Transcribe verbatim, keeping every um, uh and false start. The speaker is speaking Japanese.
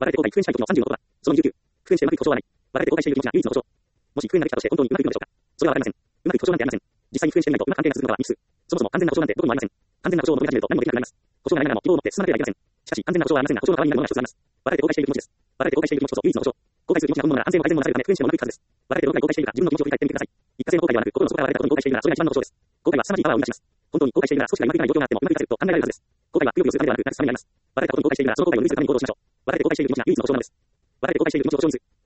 我々で公開復縁したい時のさんじゅうのことは、そのにじゅうきゅう、復縁してうまくいく保証はない。我々で公開している気持ちが唯一の保証。もし復縁ができたとして本当にうまくいくのでしょうか。それはわかりません。うまくいく保証なんてありません。実際に復縁していないとうまく関係が続くのかは未知数。そもそも安全な保証なんてどこにもありません。安全な保証を求め始めると何もできなくなります。保証がないながらも希望を持って進まなければいけません。しかし安全な保証はありませんが、保証の代わりになるものが一つあります。我々で公開している気持ちです。我々で公開している気持ちこそ唯一の保証。公開する気持ちが本物なら安全を改善もなされるため復縁してもうまくいくはずです。我々でどのくらい公開しているか自分の気持ちを振り返ってみてください。一過性の後悔ではなく、心の底から我々がことに公開しているならそれが一番の保証です。後悔は凄まじいパワーを生み出します。本当に後悔しているなら少しがうまくいかない状況があってもうまくいかせると考えられるはずです。後悔はくよくよするためではなく、なくすためになります。我々がことに後悔しているならその後悔を許すために行動しましょう。我々で公開している気持ちが唯一の保証なのです。我々で公開している気持ちを保証にする。